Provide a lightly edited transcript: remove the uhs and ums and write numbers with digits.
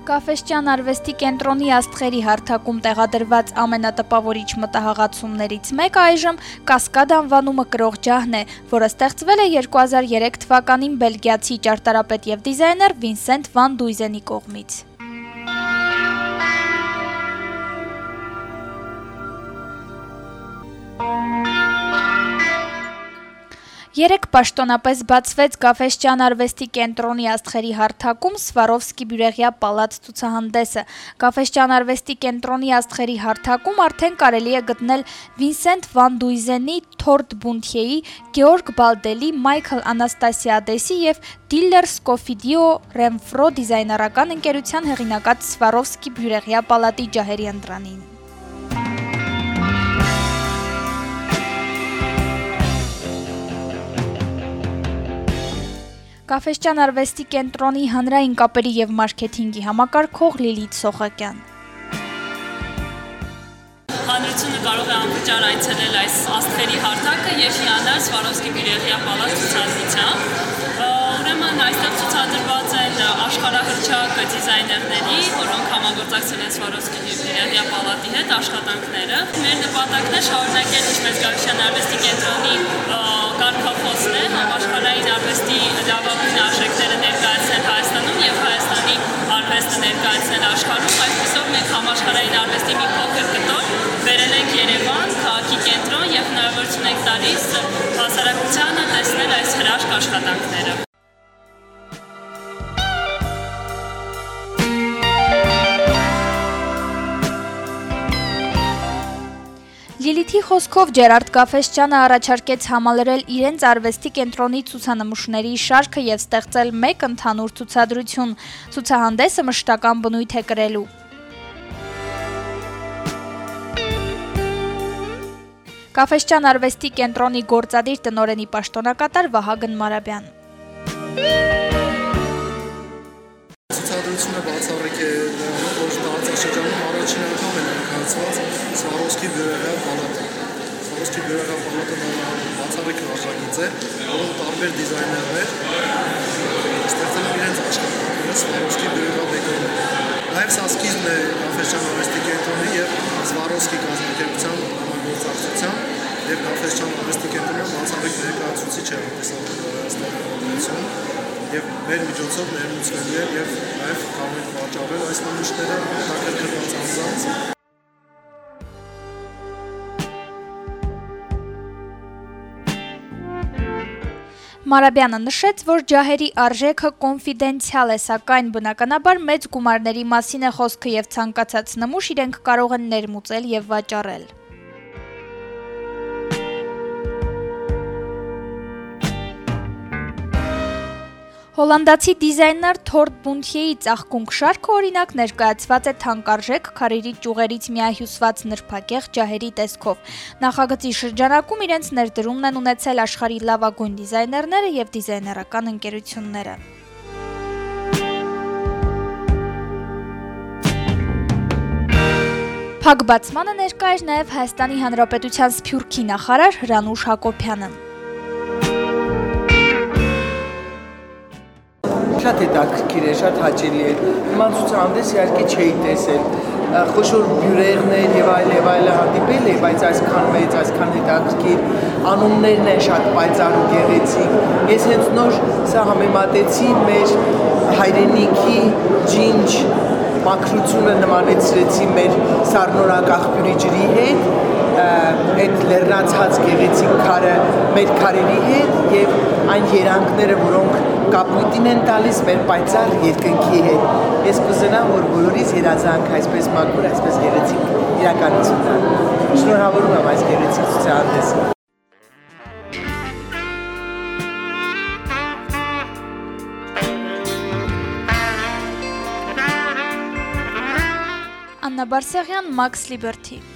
Կաֆեսճան արվեստի կենտրոնի աստղերի հարթակում տեղադրված ամենատպավորիչ մտահղացումներից մեկը այժմ «Կասկադ» անվանումը կրող ջահն է, որը ստեղծվել է 2003 թվականին բելգիացի ճարտարապետ և դիզայներ Վինսենտ վան Դույզենի կողմից։ Երեկ պաշտոնապես բացվեց Կաֆեսճան արվեստի կենտրոնի աստղերի հարթակում Սվարովսկի բյուրեղյա պալաց ցուցահանդեսը։ Կաֆեսճան արվեստի կենտրոնի աստղերի հարթակում արդեն կարելի է գտնել Վինսենտ վան Դույզենի, Թորդ Բունթյեի, Գեորգ Բալդելի, Մայքլ Անաստասիադեսի և Դիլլեր Սկոֆիդիո Ռենֆրո դիզայներական ընկերության հեղինակած Սվարովսկի բյուրեղյա պալատի ջահերի ընտրանին։ Կաֆեսճան արվեստի կենտրոնի հանրային կապերի և մարքեթինգի համակարգող Լիլիթ Սոխակյան։ Հանրությունը կարող է անվճար այցելել այս աստղերի հարթակը և հիանալ Սվարովսկի բյուրեղյա պալաց ցուցադրությամբ։ Ուրեմն այստեղ ցուցադրված են աշխարհահռչակ դիզայներների, որոնք համագործակցել են Սվարովսկի բյուրեղյա պալատի հետ աշխատանքները։ Մեր նպատակն է շարունակել ինչպես Կաֆեսճան արվեստի կենտրոնի կարգախոսն է համաշխարհային արվեստի լավագույն արժեքները ներկայացնել Հայաստանում և Հայաստանի արվեստը ներկայացնել աշխարհում։ Այսպիսով մենք համաշխարհային արվեստի մի փոքր կտոր բերել ենք Երևան, քաղաքի կենտրոն և հնարավորություն ենք տալիս հասարակությանը տեսնել այս հրաշք աշխատանքները։ Լիլիթի խոսքով Ջերարդ Կաֆեսճյանը առաջարկեց համալրել իրենց արվեստի կենտրոնի ցուցանմուշների շարքը և ստեղծել մեկ ընդհանուր ցուցադրություն։ Ցուցահանդեսը մշտական բնույթ է կրելու։ Կաֆեսճան արվեստի կենտրոնի գործադիր տնօրենի պաշտոնակատար Վահագն Մարաբյան։ Ցուցադրությունը բացառիկ է նրանով, որ տարածաշրջանում առաջին անգամ է ներկայացված Սվարովսկի բյուրեղյա պալատը։ Սվարովսկի բյուրեղյա պալատը բացառիկ նախագիծ է, որում տարբեր դիզայներներ ստեղծել են իրենց աշխատանքները Սվարովսկի բյուրեղյա դեկորները։ Նաև սա սկիզբն է Կաֆեսճան արվեստի կենտրոնի և Սվարովսկի կազմակերպության համագործակցությամբ և Կաֆեսճան արվեստի կենտրոնը բացառիկ ներկայացուցիչ է ստեղծել և մեր միջոցով ներմուծվելու է և նաև կարող ենք վաճառել այս նմուշները հետաքրքրված անձանց։ Մարաբյանը նշեց, որ ջահերի արժեքը կոնֆիդենցիալ է, սակայն բնականաբար մեծ գումարների մասին է խոսքը և ցանկացած նմուշ իրենք կարող են ներմուծել և վաճառել։ Հոլանդացի դիզայներ Թորդ Բունթյեի ծաղկունք շարքը օրինակ ներկայացված է թանկարժեք քարերի ճյուղերից միահյուսված նրբագեղ ջահերի տեսքով։ Նախագծի շրջանակում իրենց ներդրումն են ունեցել աշխարհի լավագույն դիզայներները և դիզայներական ընկերությունները։ Փակ բացմանը ներկա էր նաև Հայաստանի Հանրապետության Սփյուռքի նախարար Հրանուշ Հակոբյանը։ Շատ հետաքրքիր է, շատ հաճելի է։ Նման ցուցահանդես իհարկե չէի տեսել։ Խոշոր բյուրեղներ եւ այլը հանդիպել է, բայց այսքան մեծ, այսքան հետաքրքիր անուններն են շատ պայծառ ու գեղեցիկ։ Ես հենց նոր սա համեմատեցի մեր հայրենիքի ջինջ մաքրությունը նմանեցրեցի մեր սառնորակ աղբյուրի ջրի հետ, այդ լեռնացած գեղեցիկ քարը մեր քարերի հետ եւ այն երանգները, որոնք կապույտին են տալիս մեր պայծառ երկնքի հետ։ Ես կուզենամ, որ բոլորիս երազանք այսպես մաքուր, այսպես գեղեցիկ իրականություն տան։ Շնորհավորում եմ այս գեղեցիկ ցուցահանդեսը։ Աննա Բարսեղյան, Max Liberty։